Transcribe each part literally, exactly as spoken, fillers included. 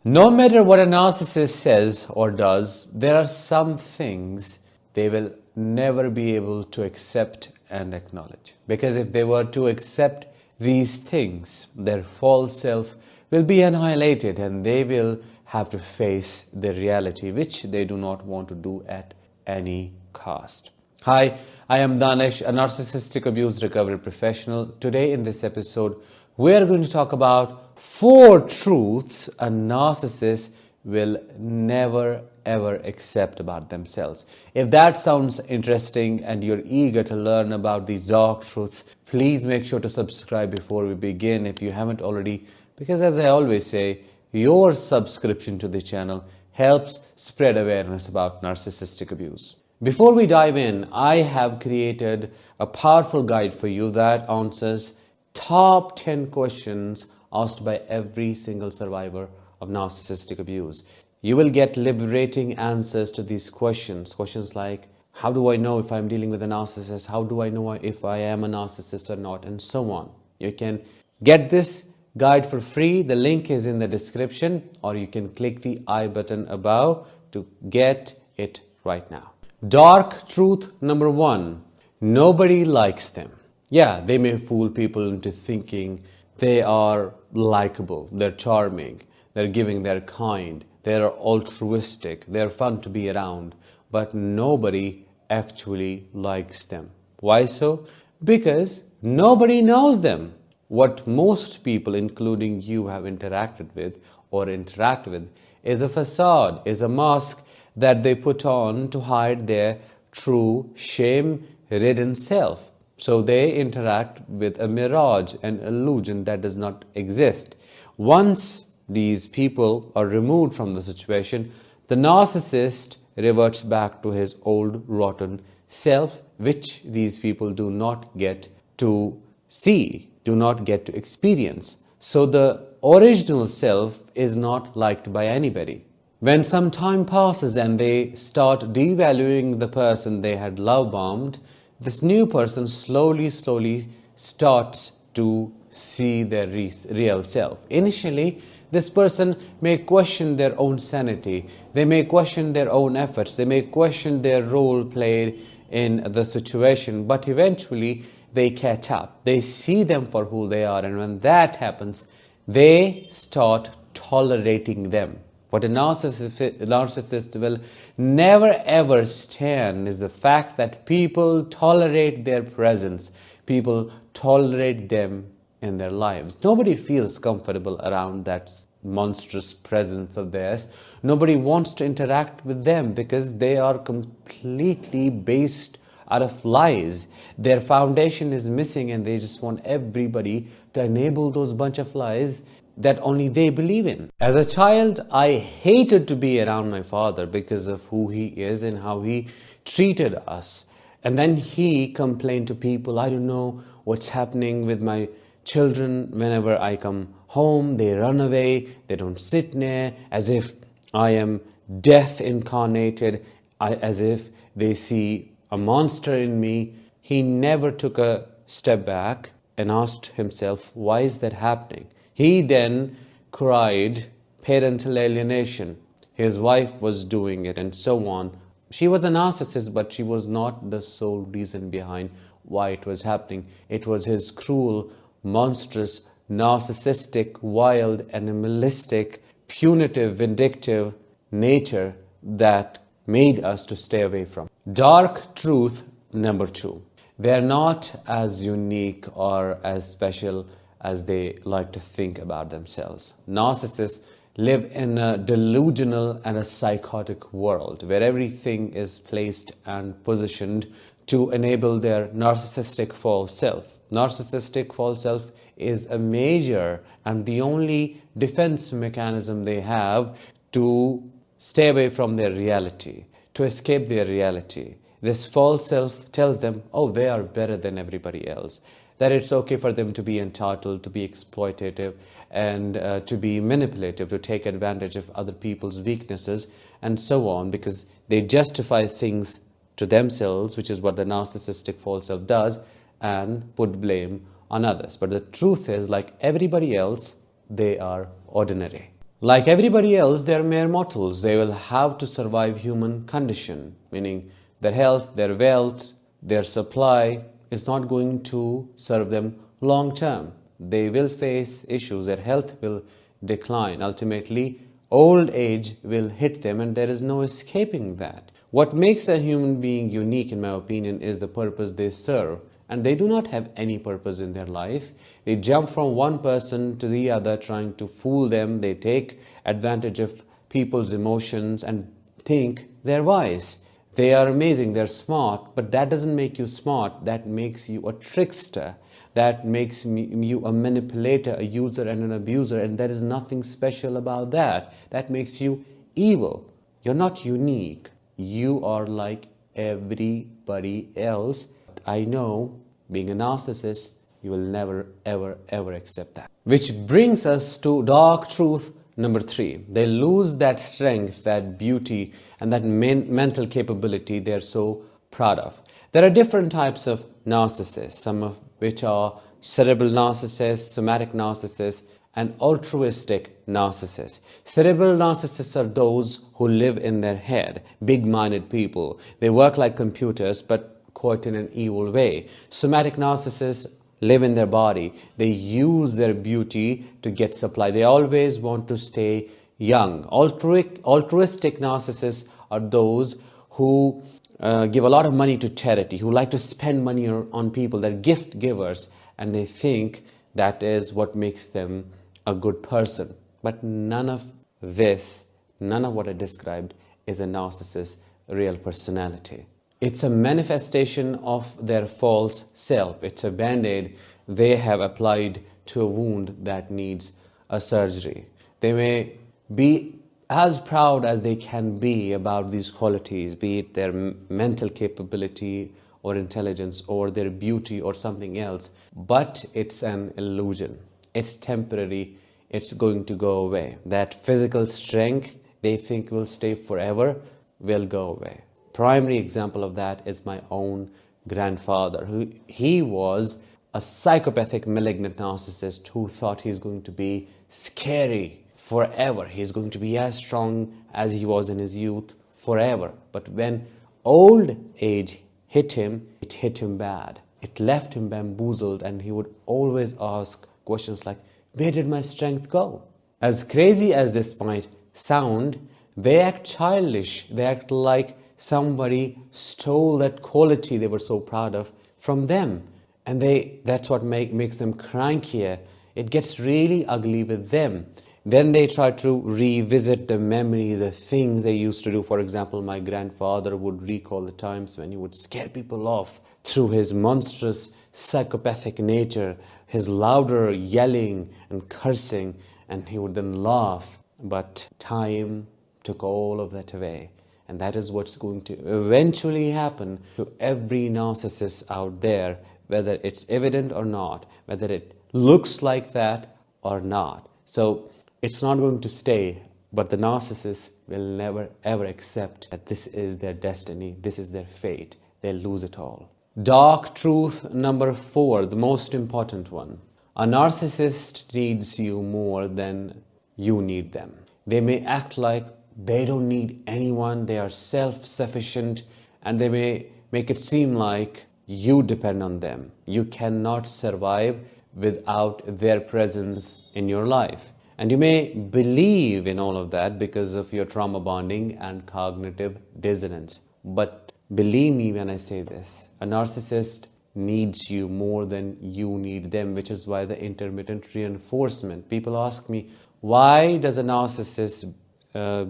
No matter what a narcissist says or does, there are some things they will never be able to accept and acknowledge. Because if they were to accept these things, their false self will be annihilated and they will have to face the reality, which they do not want to do at any cost. Hi, I am Danish, a narcissistic abuse recovery professional. Today in this episode, we are going to talk about four truths a narcissist will never ever accept about themselves. If that sounds interesting and you're eager to learn about these dark truths, please make sure to subscribe before we begin if you haven't already, because as I always say, your subscription to the channel helps spread awareness about narcissistic abuse. Before we dive in, I have created a powerful guide for you that answers top ten questions asked by every single survivor of narcissistic abuse. You will get liberating answers to these questions. Questions like, how do I know if I'm dealing with a narcissist? How do I know if I am a narcissist or not? And so on. You can get this guide for free. The link is in the description, or you can click the I button above to get it right now. Dark truth number one. Nobody likes them. Yeah, they may fool people into thinking they are likable, they're charming, they're giving, they're kind, they're altruistic, they're fun to be around, but nobody actually likes them. Why so? Because nobody knows them. What most people, including you, have interacted with or interact with is a facade, is a mask that they put on to hide their true shame-ridden self. So they interact with a mirage, an illusion that does not exist. Once these people are removed from the situation, the narcissist reverts back to his old rotten self, which these people do not get to see, do not get to experience. So the original self is not liked by anybody. When some time passes and they start devaluing the person they had love bombed, this new person slowly, slowly starts to see their re- real self. Initially, this person may question their own sanity. They may question their own efforts. They may question their role played in the situation. But eventually, they catch up. They see them for who they are. And when that happens, they start tolerating them. What a narcissist, narcissist will never ever stand is the fact that people tolerate their presence. People tolerate them in their lives. Nobody feels comfortable around that monstrous presence of theirs. Nobody wants to interact with them because they are completely based out of lies. Their foundation is missing and they just want everybody to enable those bunch of lies that only they believe in. As a child, I hated to be around my father because of who he is and how he treated us. And then he complained to people, I don't know what's happening with my children. Whenever I come home, they run away, they don't sit near, as if I am death incarnated, as if they see a monster in me. He never took a step back and asked himself, why is that happening? He then cried parental alienation. His wife was doing it and so on. She was a narcissist, but she was not the sole reason behind why it was happening. It was his cruel, monstrous, narcissistic, wild, animalistic, punitive, vindictive nature that made us to stay away from. Dark truth number two. They're not as unique or as special as they like to think about themselves. Narcissists live in a delusional and a psychotic world where everything is placed and positioned to enable their narcissistic false self. Narcissistic false self is a major and the only defense mechanism they have to stay away from their reality, to escape their reality. This false self tells them, oh, they are better than everybody else. That it's okay for them to be entitled, to be exploitative, and uh, to be manipulative, to take advantage of other people's weaknesses, and so on, because they justify things to themselves, which is what the narcissistic false self does, and put blame on others. But the truth is, like everybody else, they are ordinary. Like everybody else, they are mere mortals. They will have to survive human condition, meaning their health, their wealth, their supply is not going to serve them long term. They will face issues, their health will decline. Ultimately, old age will hit them, and there is no escaping that. What makes a human being unique, in my opinion, is the purpose they serve. And they do not have any purpose in their life. They jump from one person to the other trying to fool them. They take advantage of people's emotions and think they're wise. They are amazing, they're smart, but that doesn't make you smart. That makes you a trickster. That makes you a manipulator, a user and an abuser, and there is nothing special about that. That makes you evil. You're not unique. You are like everybody else. I know, being a narcissist, you will never, ever, ever accept that. Which brings us to dark truth number three. They lose that strength, that beauty, and that men- mental capability they're so proud of. There are different types of narcissists, some of which are cerebral narcissists, somatic narcissists, and altruistic narcissists. Cerebral narcissists are those who live in their head, big-minded people. They work like computers, but quite in an evil way. Somatic narcissists live in their body. They use their beauty to get supply. They always want to stay young. Altruic, altruistic narcissists are those who uh, give a lot of money to charity, who like to spend money on people. They're gift givers, and they think that is what makes them a good person. But none of this, none of what I described is a narcissist's real personality. It's a manifestation of their false self. It's a band-aid they have applied to a wound that needs a surgery. They may be as proud as they can be about these qualities, be it their mental capability or intelligence or their beauty or something else, but it's an illusion. It's temporary. It's going to go away. That physical strength they think will stay forever will go away. Primary example of that is my own grandfather, who he was a psychopathic malignant narcissist who thought he's going to be scary forever. He's going to be as strong as he was in his youth forever. But when old age hit him, it hit him bad. It left him bamboozled, and he would always ask questions like, where did my strength go? As crazy as this might sound, they act childish. They act like somebody stole that quality they were so proud of from them. And they that's what make, makes them crankier. It gets really ugly with them. Then they try to revisit the memories, the things they used to do. For example, my grandfather would recall the times when he would scare people off through his monstrous psychopathic nature, his louder yelling and cursing, and he would then laugh. But time took all of that away. And that is what's going to eventually happen to every narcissist out there, whether it's evident or not, whether it looks like that or not. So it's not going to stay, but the narcissist will never ever accept that this is their destiny, this is their fate. They'll lose it all. Dark truth number four, the most important one. A narcissist needs you more than you need them. They may act like they don't need anyone, they are self-sufficient, and they may make it seem like you depend on them. You cannot survive without their presence in your life. And you may believe in all of that because of your trauma bonding and cognitive dissonance. But believe me when I say this, a narcissist needs you more than you need them, which is why the intermittent reinforcement. People ask me, why does a narcissist uh,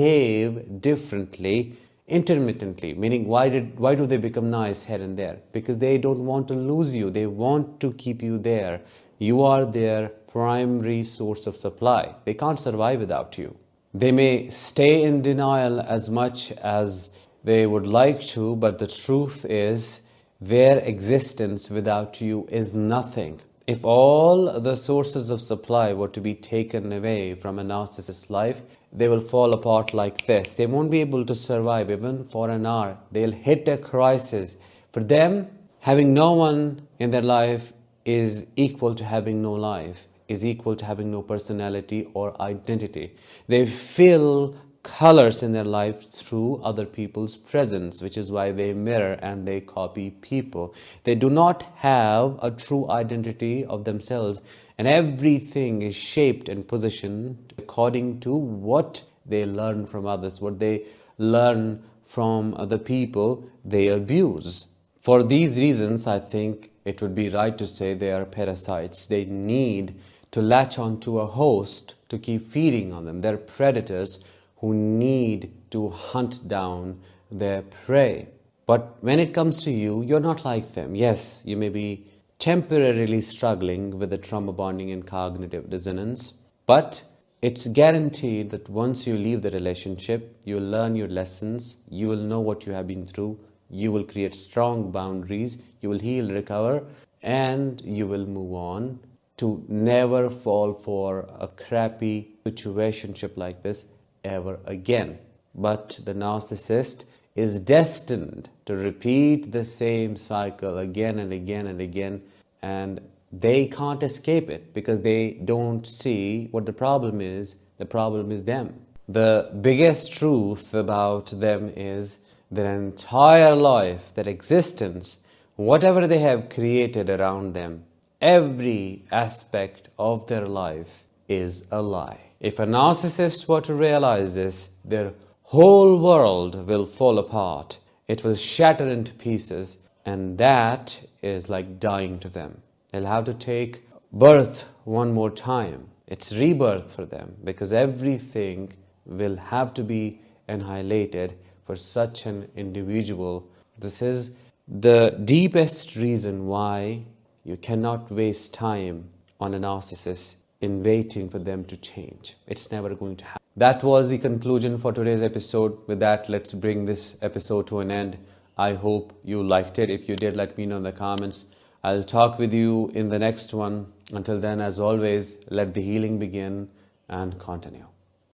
behave differently intermittently? Meaning, why did why do they become nice here and there? Because they don't want to lose you. They want to keep you there. You are their primary source of supply. They can't survive without you. They may stay in denial as much as they would like to, but the truth is their existence without you is nothing. If all the sources of supply were to be taken away from a narcissist's life, they will fall apart like this. They won't be able to survive even for an hour. They'll hit a crisis. For them, having no one in their life is equal to having no life. is equal to having no personality or identity. They fill colors in their life through other people's presence, which is why they mirror and they copy people. They do not have a true identity of themselves, and everything is shaped and positioned according to what they learn from others, what they learn from other people they abuse. For these reasons, I think it would be right to say they are parasites. They need to latch onto a host to keep feeding on them. They're predators who need to hunt down their prey. But when it comes to you, you're not like them. Yes, you may be temporarily struggling with the trauma bonding and cognitive dissonance, but it's guaranteed that once you leave the relationship, you will learn your lessons, you will know what you have been through, you will create strong boundaries, you will heal, recover, and you will move on to never fall for a crappy situationship like this ever again. But the narcissist is destined to repeat the same cycle again and again and again, and they can't escape it because they don't see what the problem is. The problem is them. The biggest truth about them is their entire life, their existence, whatever they have created around them, every aspect of their life is a lie. If a narcissist were to realize this, their whole world will fall apart. It will shatter into pieces, and that is like dying to them. They'll have to take birth one more time. It's rebirth for them because everything will have to be annihilated for such an individual. This is the deepest reason why you cannot waste time on a narcissist in waiting for them to change. It's never going to happen. That was the conclusion for today's episode. With that, let's bring this episode to an end. I hope you liked it. If you did, let me know in the comments. I'll talk with you in the next one. Until then, as always, let the healing begin and continue.